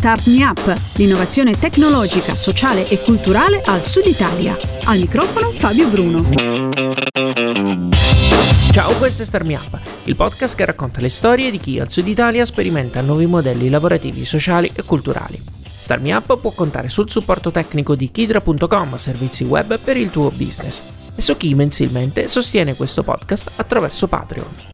Start Me Up, l'innovazione tecnologica, sociale e culturale al Sud Italia. Al microfono Fabio Bruno. Ciao, questo è Start Me Up, il podcast che racconta le storie di chi al Sud Italia sperimenta nuovi modelli lavorativi, sociali e culturali. Start Me Up può contare sul supporto tecnico di Kidra.com, servizi web per il tuo business, e su chi mensilmente sostiene questo podcast attraverso Patreon.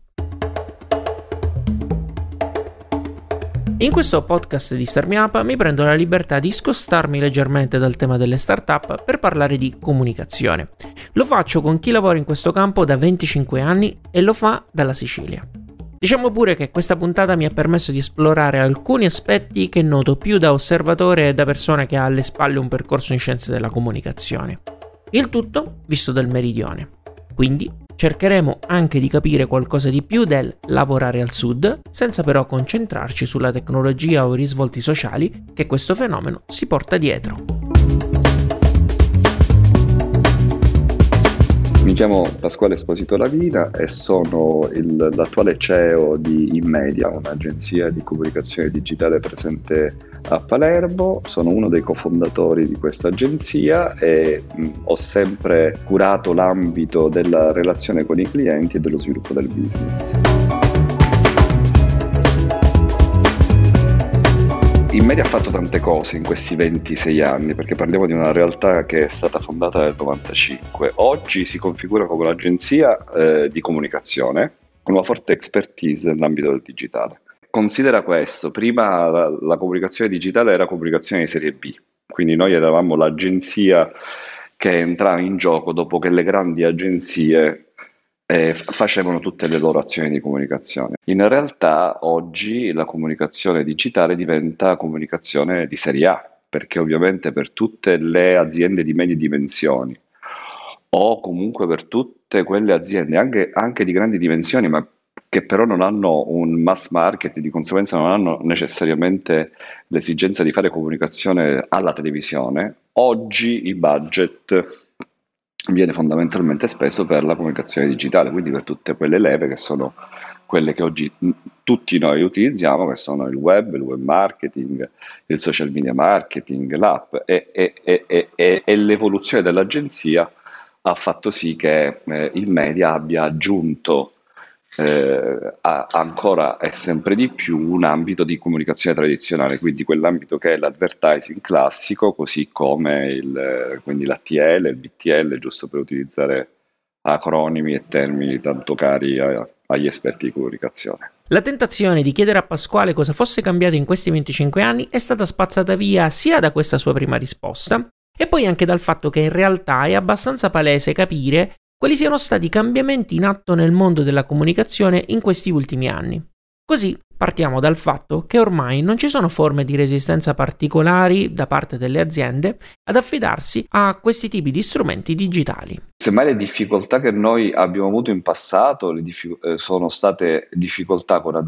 In questo podcast di Start Me Up mi prendo la libertà di scostarmi leggermente dal tema delle startup per parlare di comunicazione. Lo faccio con chi lavora in questo campo da 25 anni e lo fa dalla Sicilia. Diciamo pure che questa puntata mi ha permesso di esplorare alcuni aspetti che noto più da osservatore e da persona che ha alle spalle un percorso in scienze della comunicazione. Il tutto visto dal meridione. Quindi cercheremo anche di capire qualcosa di più del lavorare al sud, senza però concentrarci sulla tecnologia o i risvolti sociali che questo fenomeno si porta dietro. Mi chiamo Pasquale Esposito Lavina e sono l'attuale CEO di Inmedia, un'agenzia di comunicazione digitale presente a Palermo. Sono uno dei cofondatori di questa agenzia e ho sempre curato l'ambito della relazione con i clienti e dello sviluppo del business. Inmedia ha fatto tante cose in questi 26 anni, perché parliamo di una realtà che è stata fondata nel 95. Oggi si configura come un'agenzia di comunicazione con una forte expertise nell'ambito del digitale. Considera questo: prima la comunicazione digitale era comunicazione di serie B, quindi noi eravamo l'agenzia che entrava in gioco dopo che le grandi agenzie facevano tutte le loro azioni di comunicazione. In realtà oggi la comunicazione digitale diventa comunicazione di serie A, perché ovviamente per tutte le aziende di medie dimensioni o comunque per tutte quelle aziende anche di grandi dimensioni, ma che però non hanno un mass market e di conseguenza non hanno necessariamente l'esigenza di fare comunicazione alla televisione, oggi il budget viene fondamentalmente speso per la comunicazione digitale, quindi per tutte quelle leve che sono quelle che oggi tutti noi utilizziamo, che sono il web marketing, il social media marketing, l'app e l'evoluzione dell'agenzia ha fatto sì che il media abbia aggiunto ancora e sempre di più un ambito di comunicazione tradizionale, quindi quell'ambito che è l'advertising classico, così come quindi l'ATL, il BTL, giusto per utilizzare acronimi e termini tanto cari agli esperti di comunicazione. La tentazione di chiedere a Pasquale cosa fosse cambiato in questi 25 anni è stata spazzata via sia da questa sua prima risposta e poi anche dal fatto che in realtà è abbastanza palese capire quali siano stati i cambiamenti in atto nel mondo della comunicazione in questi ultimi anni. Così partiamo dal fatto che ormai non ci sono forme di resistenza particolari da parte delle aziende ad affidarsi a questi tipi di strumenti digitali. Semmai le difficoltà che noi abbiamo avuto in passato sono state difficoltà con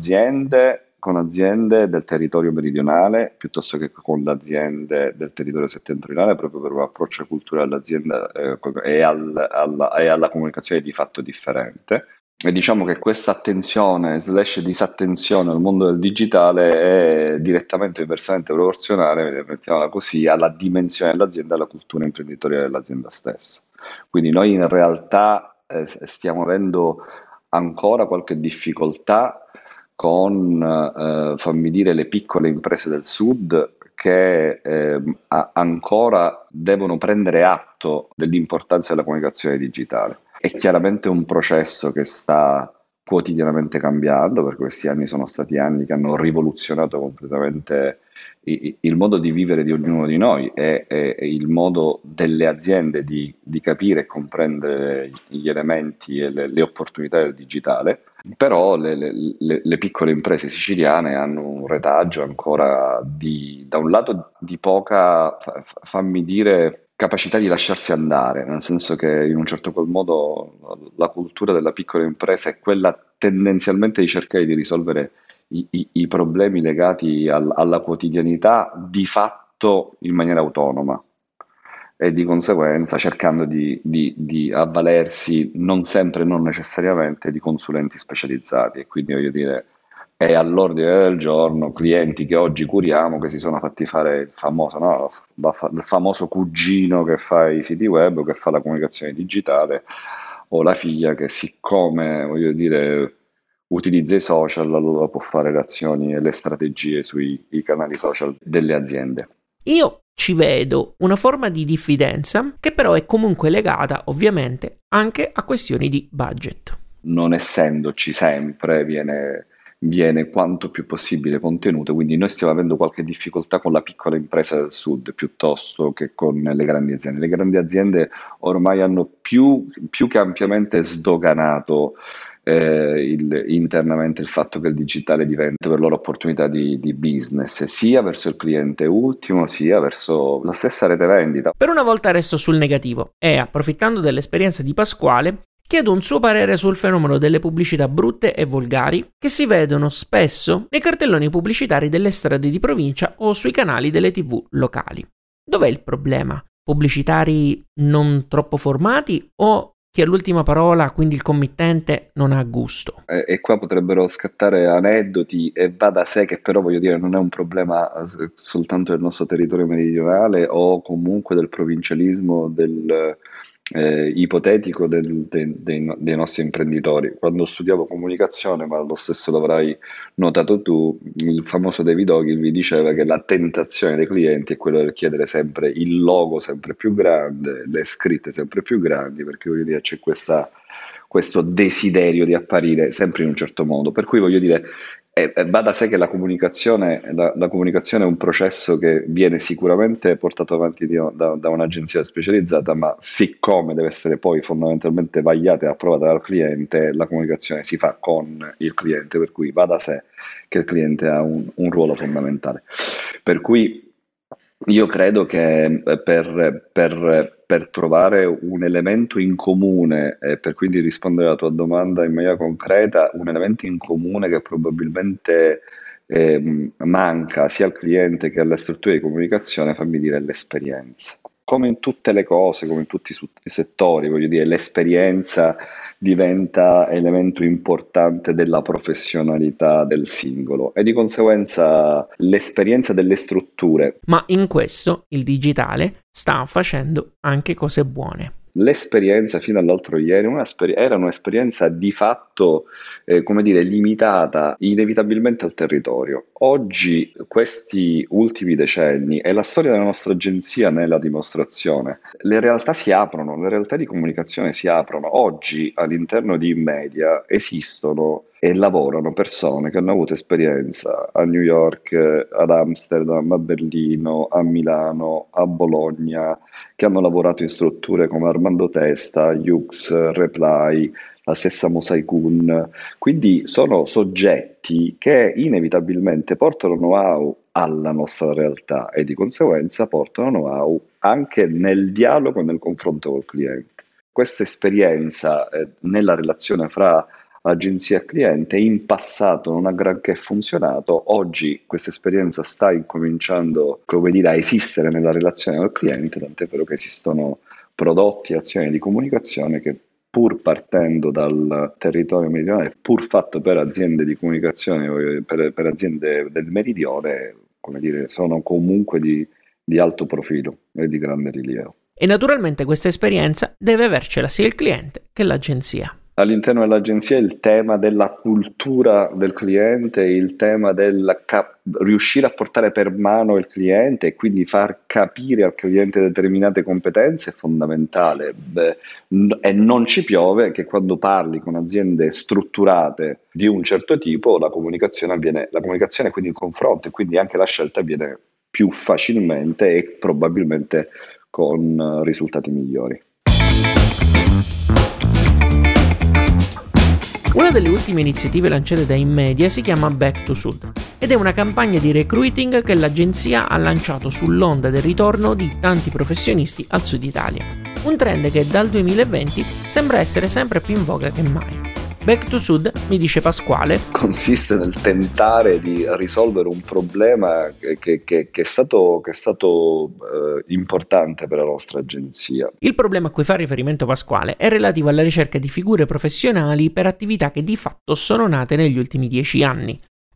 aziende del territorio meridionale piuttosto che con le aziende del territorio settentrionale, proprio per un approccio culturale all'azienda e alla comunicazione di fatto differente. E diciamo che questa attenzione / disattenzione al mondo del digitale è direttamente o inversamente proporzionale, mettiamola così, alla dimensione dell'azienda e alla cultura imprenditoriale dell'azienda stessa. Quindi noi in realtà stiamo avendo ancora qualche difficoltà con, fammi dire, le piccole imprese del sud che ancora devono prendere atto dell'importanza della comunicazione digitale. È chiaramente un processo che sta quotidianamente cambiando, perché questi anni sono stati anni che hanno rivoluzionato completamente il modo di vivere di ognuno di noi e il modo delle aziende di capire e comprendere gli elementi e le opportunità del digitale. Però le piccole imprese siciliane hanno un retaggio ancora da un lato di poca, fammi dire, capacità di lasciarsi andare, nel senso che in un certo qual modo la cultura della piccola impresa è quella tendenzialmente di cercare di risolvere i problemi legati alla quotidianità di fatto in maniera autonoma e di conseguenza cercando di avvalersi non sempre, non necessariamente, di consulenti specializzati. E quindi voglio dire, e all'ordine del giorno clienti che oggi curiamo che si sono fatti fare il famoso, no? Il famoso cugino che fa i siti web o che fa la comunicazione digitale, o la figlia che, siccome, voglio dire, utilizza i social, allora può fare le azioni e le strategie sui i canali social delle aziende. Io ci vedo una forma di diffidenza che però è comunque legata ovviamente anche a questioni di budget. Non essendoci sempre, viene quanto più possibile contenuto, quindi noi stiamo avendo qualche difficoltà con la piccola impresa del sud piuttosto che con le grandi aziende. Le grandi aziende ormai hanno più che ampiamente sdoganato internamente il fatto che il digitale diventa per loro opportunità di business, sia verso il cliente ultimo, sia verso la stessa rete vendita. Per una volta resto sul negativo e, approfittando dell'esperienza di Pasquale, chiedo un suo parere sul fenomeno delle pubblicità brutte e volgari che si vedono spesso nei cartelloni pubblicitari delle strade di provincia o sui canali delle TV locali. Dov'è il problema? Pubblicitari non troppo formati o chi ha l'ultima parola, quindi il committente, non ha gusto? E qua potrebbero scattare aneddoti, e va da sé che però, voglio dire, non è un problema soltanto del nostro territorio meridionale o comunque del provincialismo ipotetico dei nostri imprenditori. Quando studiavo comunicazione, ma lo stesso l'avrai notato tu, il famoso David Ogilvy diceva che la tentazione dei clienti è quella di chiedere sempre il logo sempre più grande, le scritte sempre più grandi, perché, voglio dire, c'è questo desiderio di apparire sempre in un certo modo. Per cui, voglio dire, va da sé che la comunicazione è un processo che viene sicuramente portato avanti da un'agenzia specializzata, ma siccome deve essere poi fondamentalmente vagliata e approvata dal cliente, la comunicazione si fa con il cliente, per cui va da sé che il cliente ha un ruolo fondamentale. Per cui io credo che per trovare un elemento in comune, e per quindi rispondere alla tua domanda in maniera concreta, un elemento in comune che probabilmente manca sia al cliente che alle strutture di comunicazione, fammi dire, l'esperienza. Come in tutte le cose, come in tutti i settori, voglio dire, l'esperienza diventa elemento importante della professionalità del singolo e di conseguenza l'esperienza delle strutture. Ma in questo il digitale sta facendo anche cose buone. L'esperienza fino all'altro ieri era un'esperienza di fatto, come dire, limitata inevitabilmente al territorio. Oggi, questi ultimi decenni, e la storia della nostra agenzia ne è la dimostrazione, le realtà si aprono, le realtà di comunicazione si aprono. Oggi all'interno di Immedia esistono e lavorano persone che hanno avuto esperienza a New York, ad Amsterdam, a Berlino, a Milano, a Bologna, che hanno lavorato in strutture come Armando Testa, Yux, Reply, la stessa Mosaicun. Quindi sono soggetti che inevitabilmente portano know-how alla nostra realtà e di conseguenza portano know-how anche nel dialogo e nel confronto col cliente. Questa esperienza nella relazione fra agenzia e cliente in passato non ha granché funzionato, oggi questa esperienza sta incominciando, come dire, a esistere nella relazione col cliente, tant'è vero che esistono prodotti e azioni di comunicazione che, pur partendo dal territorio meridionale, pur fatto per aziende di comunicazione, per aziende del meridione, come dire, sono comunque di alto profilo e di grande rilievo. E naturalmente questa esperienza deve avercela sia il cliente che l'agenzia. All'interno dell'agenzia il tema della cultura del cliente, il tema del riuscire a portare per mano il cliente e quindi far capire al cliente determinate competenze è fondamentale. E non ci piove che quando parli con aziende strutturate di un certo tipo la comunicazione quindi il confronto e quindi anche la scelta avviene più facilmente e probabilmente con risultati migliori. Una delle ultime iniziative lanciate da Immedia si chiama Back to Sud ed è una campagna di recruiting che l'agenzia ha lanciato sull'onda del ritorno di tanti professionisti al Sud Italia. Un trend che dal 2020 sembra essere sempre più in voga che mai. Back to Sud, mi dice Pasquale, consiste nel tentare di risolvere un problema che è stato importante per la nostra agenzia. Il problema a cui fa riferimento Pasquale è relativo alla ricerca di figure professionali per attività che di fatto sono nate negli ultimi 10 anni.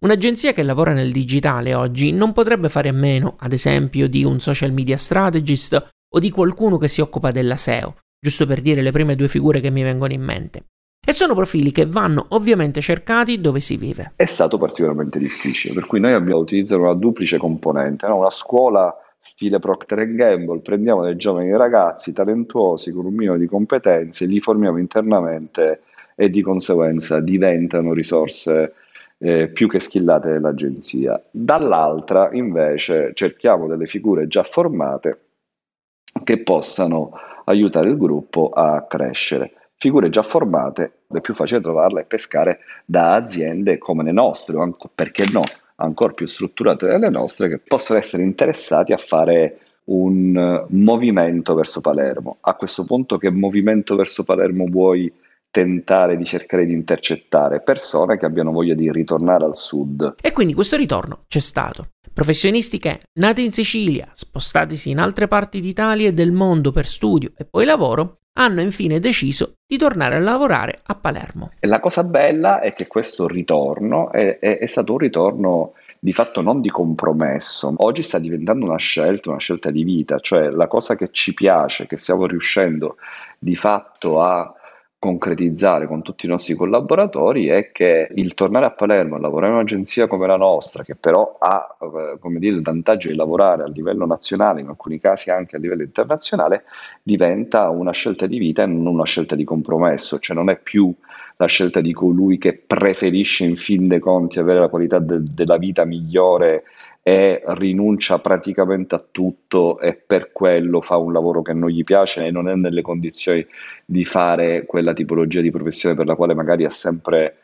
Un'agenzia che lavora nel digitale oggi non potrebbe fare a meno, ad esempio, di un social media strategist o di qualcuno che si occupa della SEO, giusto per dire le prime due figure che mi vengono in mente. E sono profili che vanno ovviamente cercati dove si vive. È stato particolarmente difficile, per cui noi abbiamo utilizzato una duplice componente, no? Una scuola stile Procter & Gamble, prendiamo dei giovani ragazzi talentuosi con un minimo di competenze, li formiamo internamente e di conseguenza diventano risorse più che skillate dell'agenzia. Dall'altra invece cerchiamo delle figure già formate che possano aiutare il gruppo a crescere. Figure già formate, è più facile trovarle e pescare da aziende come le nostre, o perché no, ancora più strutturate delle nostre, che possono essere interessati a fare un movimento verso Palermo. A questo punto, che movimento verso Palermo vuoi tentare di cercare di intercettare? Persone che abbiano voglia di ritornare al sud. E quindi questo ritorno c'è stato. Professionisti che, nati in Sicilia, spostatisi in altre parti d'Italia e del mondo per studio e poi lavoro, hanno infine deciso di tornare a lavorare a Palermo. E la cosa bella è che questo ritorno è stato un ritorno di fatto non di compromesso. Oggi sta diventando una scelta di vita, cioè la cosa che ci piace, che stiamo riuscendo di fatto a concretizzare con tutti i nostri collaboratori, è che il tornare a Palermo a lavorare in un'agenzia come la nostra, che però ha il vantaggio di lavorare a livello nazionale, in alcuni casi anche a livello internazionale, diventa una scelta di vita e non una scelta di compromesso, cioè non è più la scelta di colui che preferisce in fin dei conti avere la qualità della vita migliore e rinuncia praticamente a tutto e per quello fa un lavoro che non gli piace e non è nelle condizioni di fare quella tipologia di professione per la quale magari ha sempre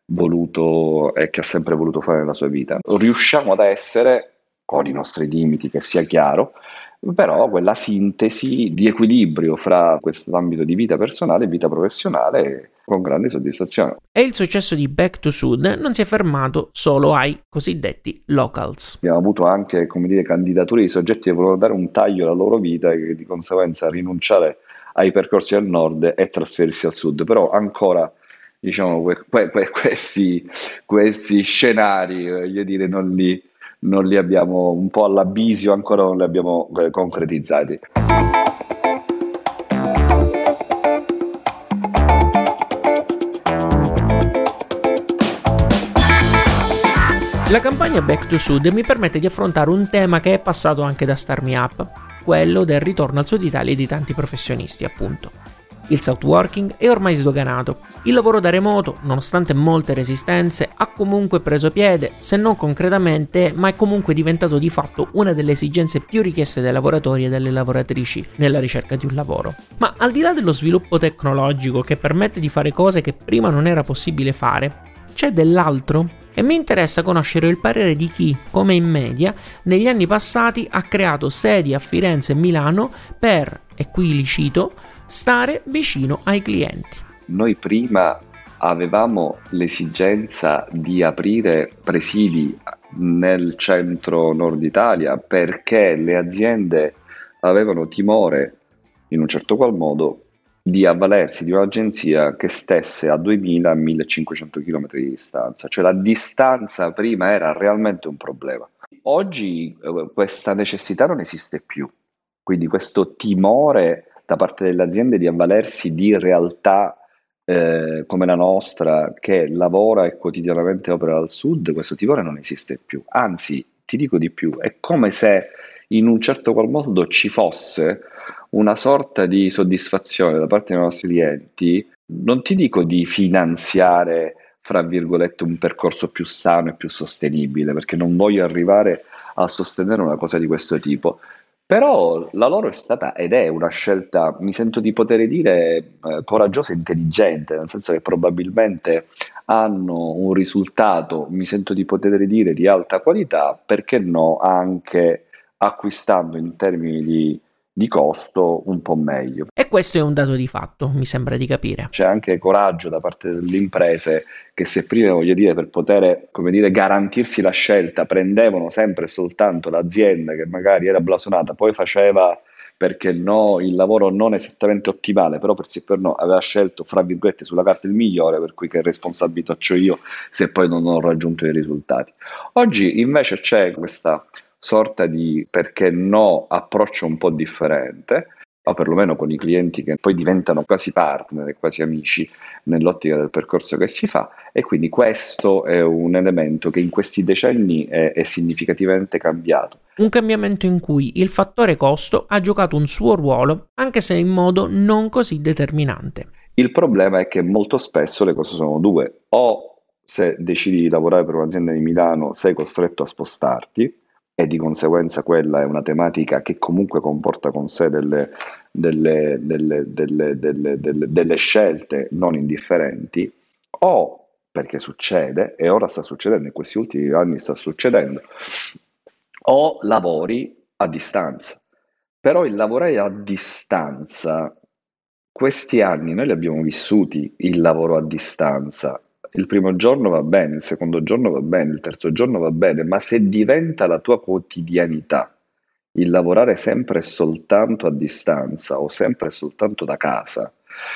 voluto e che ha sempre voluto fare nella sua vita. Riusciamo ad essere, con i nostri limiti, che sia chiaro, però quella sintesi di equilibrio fra questo ambito di vita personale e vita professionale con grande soddisfazione. E il successo di Back to Sud non si è fermato solo ai cosiddetti locals. Abbiamo avuto anche, candidature di soggetti che volevano dare un taglio alla loro vita e di conseguenza rinunciare ai percorsi al nord e trasferirsi al sud, però ancora questi scenari, voglio dire, non li abbiamo, un po' alla Bisio, ancora non li abbiamo concretizzati. La campagna Back to Sud mi permette di affrontare un tema che è passato anche da Start Me Up, quello del ritorno al Sud Italia di tanti professionisti, appunto. Il South Working è ormai sdoganato. Il lavoro da remoto, nonostante molte resistenze, ha comunque preso piede, se non concretamente, ma è comunque diventato di fatto una delle esigenze più richieste dai lavoratori e dalle lavoratrici nella ricerca di un lavoro. Ma al di là dello sviluppo tecnologico che permette di fare cose che prima non era possibile fare, c'è dell'altro? E mi interessa conoscere il parere di chi, come in media, negli anni passati ha creato sedi a Firenze e Milano per, e qui li cito, stare vicino ai clienti. Noi prima avevamo l'esigenza di aprire presidi nel centro nord Italia perché le aziende avevano timore, in un certo qual modo, di avvalersi di un'agenzia che stesse a 2000-1500 km di distanza, cioè la distanza prima era realmente un problema. Oggi questa necessità non esiste più, quindi questo timore da parte delle aziende di avvalersi di realtà come la nostra, che lavora e quotidianamente opera al sud, questo timore non esiste più. Anzi, ti dico di più, è come se in un certo qual modo ci fosse una sorta di soddisfazione da parte dei nostri clienti, non ti dico di finanziare, fra virgolette, un percorso più sano e più sostenibile, perché non voglio arrivare a sostenere una cosa di questo tipo, però la loro è stata ed è una scelta, mi sento di poter dire, coraggiosa e intelligente, nel senso che probabilmente hanno un risultato, mi sento di poter dire, di alta qualità, perché no, anche acquistando in termini di costo un po' meglio. E questo è un dato di fatto, mi sembra di capire. C'è anche coraggio da parte delle imprese che, se prima, per poter, garantirsi la scelta, prendevano sempre e soltanto l'azienda che magari era blasonata, poi faceva perché no, il lavoro non esattamente ottimale, però per sì e per no aveva scelto, fra virgolette, sulla carta il migliore, per cui che responsabilità c'ho io se poi non ho raggiunto i risultati. Oggi invece c'è questa sorta di, perché no, approccio un po' differente, o perlomeno con i clienti che poi diventano quasi partner e quasi amici nell'ottica del percorso che si fa, e quindi questo è un elemento che in questi decenni è significativamente cambiato. Un cambiamento in cui il fattore costo ha giocato un suo ruolo, anche se in modo non così determinante. Il problema è che molto spesso le cose sono due: o se decidi di lavorare per un'azienda di Milano sei costretto a spostarti, e di conseguenza quella è una tematica che comunque comporta con sé delle scelte non indifferenti, o perché succede, e ora sta succedendo, in questi ultimi anni sta succedendo, o lavori a distanza. Però il lavorare a distanza, questi anni noi li abbiamo vissuti, il lavoro a distanza. Il primo giorno va bene, il secondo giorno va bene, il terzo giorno va bene, ma se diventa la tua quotidianità il lavorare sempre e soltanto a distanza o sempre e soltanto da casa,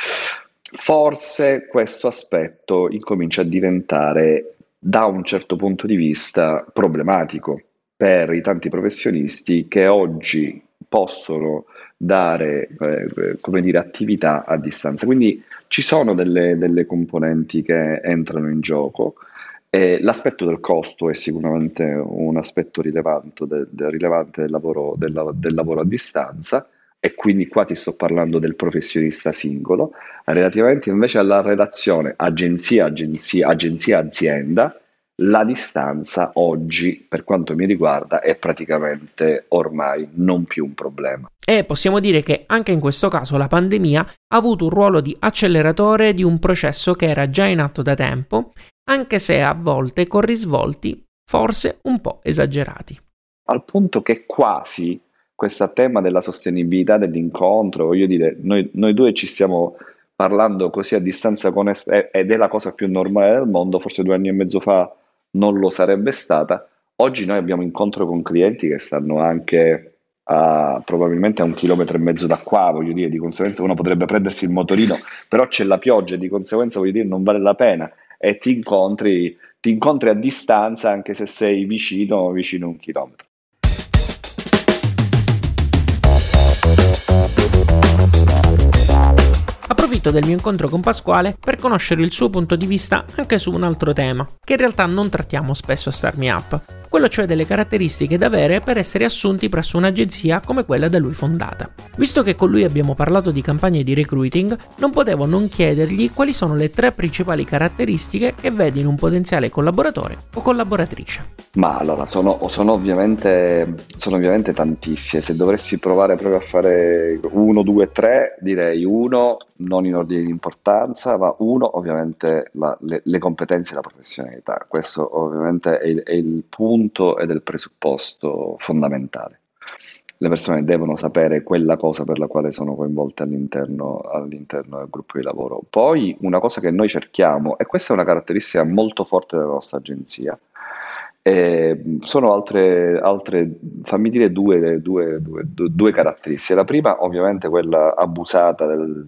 forse questo aspetto incomincia a diventare, da un certo punto di vista, problematico per i tanti professionisti che oggi possono dare, come dire, attività a distanza. Quindi ci sono delle componenti che entrano in gioco. L'aspetto del costo è sicuramente un aspetto rilevante del lavoro a distanza, e quindi qua ti sto parlando del professionista singolo. Relativamente invece alla relazione agenzia-azienda, la distanza oggi, per quanto mi riguarda, è praticamente ormai non più un problema. E possiamo dire che anche in questo caso la pandemia ha avuto un ruolo di acceleratore di un processo che era già in atto da tempo, anche se a volte con risvolti forse un po' esagerati. Al punto che quasi questo tema della sostenibilità dell'incontro, voglio dire, noi due ci stiamo parlando così a distanza ed è la cosa più normale del mondo, forse 2 anni e mezzo fa non lo sarebbe stata. Oggi noi abbiamo incontro con clienti che stanno anche probabilmente a 1,5 chilometri da qua, voglio dire, di conseguenza uno potrebbe prendersi il motorino, però c'è la pioggia e di conseguenza, voglio dire, non vale la pena, e ti incontri a distanza anche se sei vicino 1 chilometro. Approfitto del mio incontro con Pasquale per conoscere il suo punto di vista anche su un altro tema, che in realtà non trattiamo spesso a Start Me Up, quello cioè delle caratteristiche da avere per essere assunti presso un'agenzia come quella da lui fondata. Visto che con lui abbiamo parlato di campagne di recruiting, non potevo non chiedergli quali sono le 3 principali caratteristiche che vedi in un potenziale collaboratore o collaboratrice. Ma allora, sono ovviamente tantissime. Se dovessi provare proprio a fare 1, 2, 3, direi 1, non in ordine di importanza, ma 1 ovviamente le competenze e la professionalità. Questo ovviamente è il punto ed è il presupposto fondamentale. Le persone devono sapere quella cosa per la quale sono coinvolte all'interno del gruppo di lavoro. Poi una cosa che noi cerchiamo, e questa è una caratteristica molto forte della nostra agenzia, sono altre, fammi dire due caratteristiche. La prima, ovviamente, quella abusata,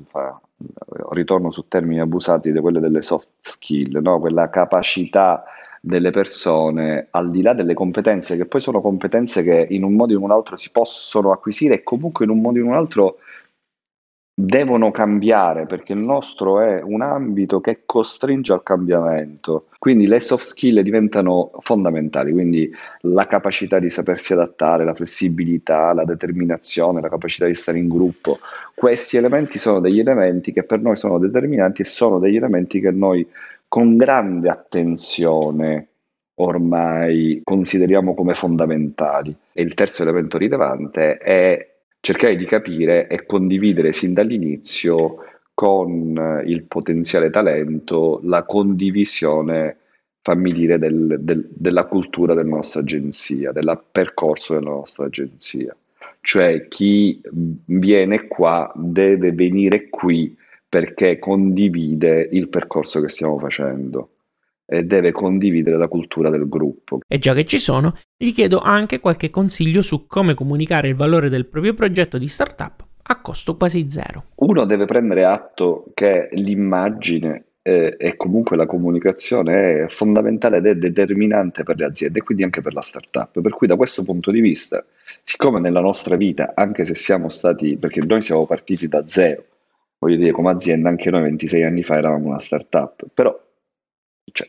ritorno su termini abusati, di quelle delle soft skill, no? Quella capacità delle persone, al di là delle competenze, che poi sono competenze che in un modo o in un altro si possono acquisire, e comunque in un modo o in un altro devono cambiare, perché il nostro è un ambito che costringe al cambiamento. Quindi le soft skill diventano fondamentali, quindi la capacità di sapersi adattare, la flessibilità, la determinazione, la capacità di stare in gruppo. Questi elementi sono degli elementi che per noi sono determinanti, e sono degli elementi che noi con grande attenzione ormai consideriamo come fondamentali. E il terzo elemento rilevante è cercare di capire e condividere sin dall'inizio con il potenziale talento la condivisione, fammi dire, della cultura della nostra agenzia, del percorso della nostra agenzia. Cioè, chi viene qua deve venire qui perché condivide il percorso che stiamo facendo. e deve condividere la cultura del gruppo. E già che ci sono, gli chiedo anche qualche consiglio su come comunicare il valore del proprio progetto di startup a costo quasi zero. Uno deve prendere atto che l'immagine e comunque la comunicazione è fondamentale ed è determinante per le aziende e quindi anche per la startup. Per cui da questo punto di vista, siccome nella nostra vita, anche se siamo stati, perché noi siamo partiti da zero, voglio dire, come azienda anche noi 26 anni fa eravamo una startup, però cioè,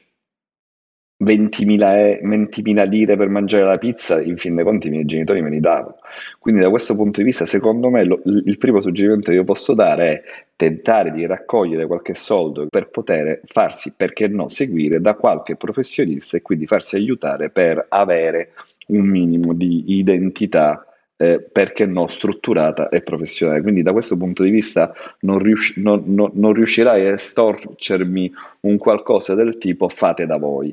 20.000 lire per mangiare la pizza, in fin dei conti i miei genitori me li davano. Quindi da questo punto di vista, secondo me, il primo suggerimento che io posso dare è tentare di raccogliere qualche soldo per poter farsi, perché no, seguire da qualche professionista e quindi farsi aiutare per avere un minimo di identità, perché no, strutturata e professionale. Quindi da questo punto di vista non riuscirai a estorcermi un qualcosa del tipo fate da voi.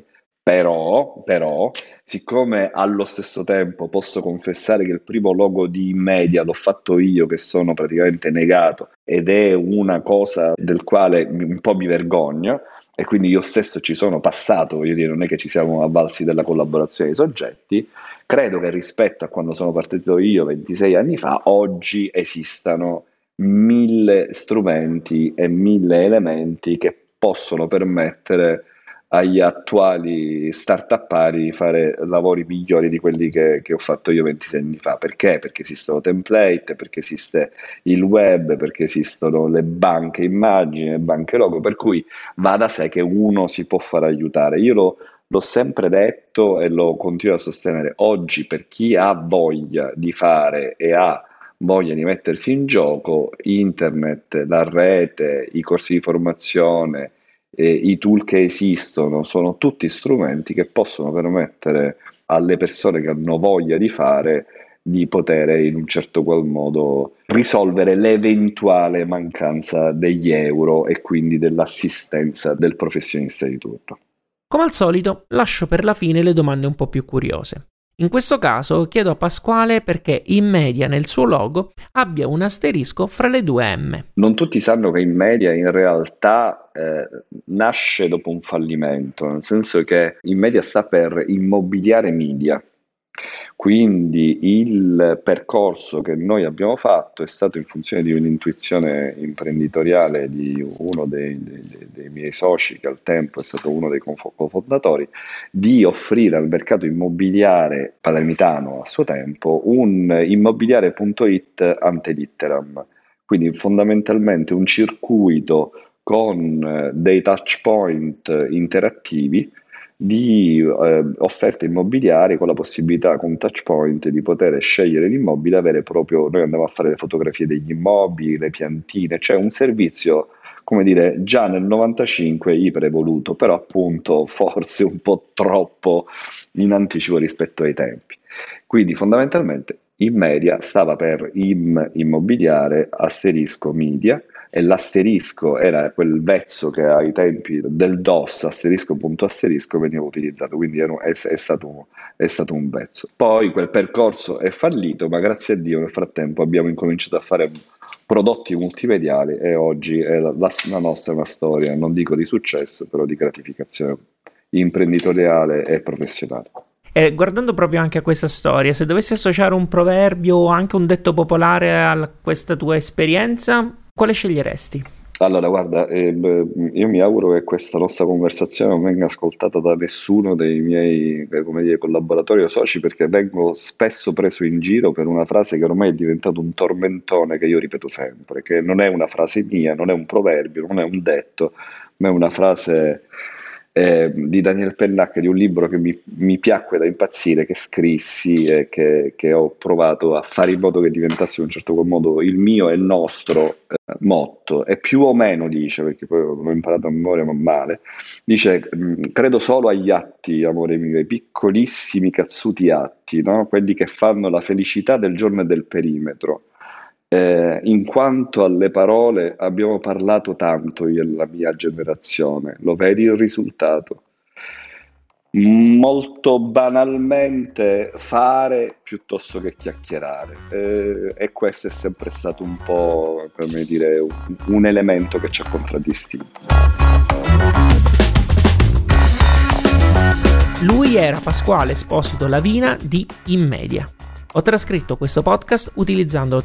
Però, siccome allo stesso tempo posso confessare che il primo logo di Immedia l'ho fatto io, che sono praticamente negato, ed è una cosa del quale un po' mi vergogno, e quindi io stesso ci sono passato, voglio dire, non è che ci siamo avvalsi della collaborazione dei soggetti, credo che rispetto a quando sono partito io 26 anni fa, oggi esistano 1000 strumenti e 1000 elementi che possono permettere agli attuali startuppari di fare lavori migliori di quelli che ho fatto io 26 anni fa. Perché? Perché esistono template, perché esiste il web, perché esistono le banche immagini, le banche logo, per cui va da sé che uno si può far aiutare. Io l'ho sempre detto e lo continuo a sostenere. Oggi, per chi ha voglia di fare e ha voglia di mettersi in gioco, internet, la rete, i corsi di formazione, i tool che esistono sono tutti strumenti che possono permettere alle persone che hanno voglia di fare di poter in un certo qual modo risolvere l'eventuale mancanza degli euro e quindi dell'assistenza del professionista di turno. Come al solito, lascio per la fine le domande un po' più curiose. In questo caso chiedo a Pasquale perché Immedia nel suo logo abbia un asterisco fra le due M. Non tutti sanno che Immedia in realtà nasce dopo un fallimento, nel senso che Immedia sta per immobiliare media. Quindi il percorso che noi abbiamo fatto è stato in funzione di un'intuizione imprenditoriale di uno dei miei soci, che al tempo è stato uno dei cofondatori, di offrire al mercato immobiliare palermitano a suo tempo un immobiliare.it ante litteram, quindi fondamentalmente un circuito con dei touch point interattivi di offerte immobiliari, con la possibilità con touch point di poter scegliere l'immobile, avere proprio, noi andavamo a fare le fotografie degli immobili, le piantine, cioè un servizio, come dire, già nel 95 iper-evoluto, però appunto forse un po' troppo in anticipo rispetto ai tempi. Quindi fondamentalmente Immedia stava per immobiliare asterisco media, e l'asterisco era quel vezzo che ai tempi del DOS, asterisco punto asterisco, veniva utilizzato, quindi è stato un vezzo. Poi quel percorso è fallito, ma grazie a Dio nel frattempo abbiamo incominciato a fare prodotti multimediali e oggi la nostra è una storia, non dico di successo, però di gratificazione imprenditoriale e professionale. E guardando proprio anche a questa storia, se dovessi associare un proverbio o anche un detto popolare a questa tua esperienza, quale sceglieresti? Allora, guarda, io mi auguro che questa nostra conversazione non venga ascoltata da nessuno dei miei, come dire, collaboratori o soci, perché vengo spesso preso in giro per una frase che ormai è diventato un tormentone che io ripeto sempre, che non è una frase mia, non è un proverbio, non è un detto, ma è una frase di Daniel Pennac, di un libro che mi piacque da impazzire, che scrissi e che ho provato a fare in modo che diventasse in un certo qual modo il mio e il nostro motto, e più o meno dice, perché poi l'ho imparato a memoria ma male, dice: credo solo agli atti, amore mio, ai piccolissimi cazzuti atti, no? Quelli che fanno la felicità del giorno e del perimetro. In quanto alle parole abbiamo parlato tanto io e la mia generazione, lo vedi il risultato? Molto banalmente fare piuttosto che chiacchierare, e questo è sempre stato un po', come dire, un elemento che ci ha contraddistinto. Lui era Pasquale Esposito Lavina di Immedia. Ho trascritto questo podcast utilizzando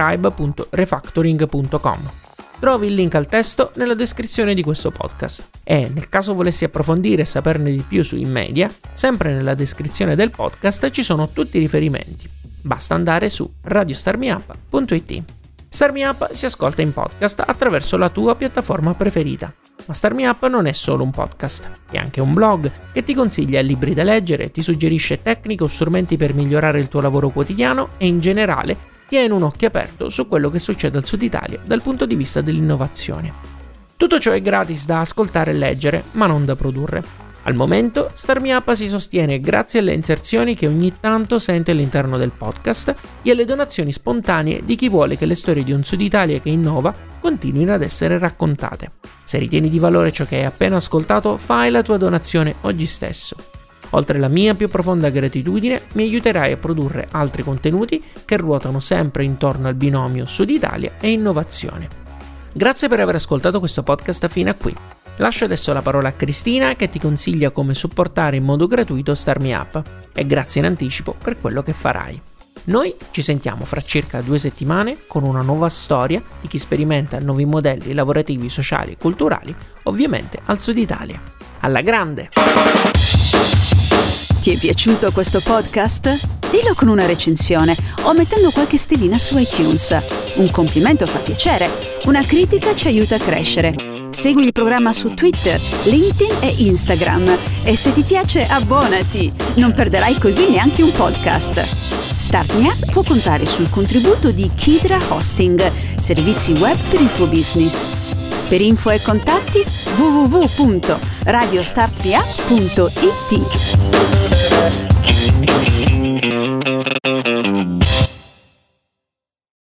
transcribe.refactoring.com. Trovi il link al testo nella descrizione di questo podcast e nel caso volessi approfondire e saperne di più su Immedia, sempre nella descrizione del podcast ci sono tutti i riferimenti. Basta andare su radiostarmiup.it. Start Me Up si ascolta in podcast attraverso la tua piattaforma preferita. Ma Start Me Up non è solo un podcast, è anche un blog che ti consiglia libri da leggere, ti suggerisce tecniche o strumenti per migliorare il tuo lavoro quotidiano e in generale tiene un occhio aperto su quello che succede al Sud Italia dal punto di vista dell'innovazione. Tutto ciò è gratis da ascoltare e leggere, ma non da produrre. Al momento, Start Me Up si sostiene grazie alle inserzioni che ogni tanto sente all'interno del podcast e alle donazioni spontanee di chi vuole che le storie di un Sud Italia che innova continuino ad essere raccontate. Se ritieni di valore ciò che hai appena ascoltato, fai la tua donazione oggi stesso. Oltre alla mia più profonda gratitudine, mi aiuterai a produrre altri contenuti che ruotano sempre intorno al binomio Sud Italia e innovazione. Grazie per aver ascoltato questo podcast fino a qui. Lascio adesso la parola a Cristina che ti consiglia come supportare in modo gratuito Start Me Up e grazie in anticipo per quello che farai. Noi ci sentiamo fra circa 2 settimane con una nuova storia di chi sperimenta nuovi modelli lavorativi, sociali e culturali, ovviamente al Sud Italia. Alla grande! Ti è piaciuto questo podcast? Dillo con una recensione o mettendo qualche stellina su iTunes. Un complimento fa piacere, una critica ci aiuta a crescere. Segui il programma su Twitter, LinkedIn e Instagram e se ti piace abbonati, non perderai così neanche un podcast. Start Me Up può contare sul contributo di Kidra Hosting, servizi web per il tuo business. Per info e contatti www.radiostartmeup.it.